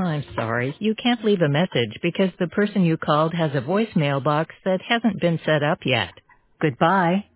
I'm sorry, you can't leave a message because the person you called has a voicemail box that hasn't been set up yet. Goodbye.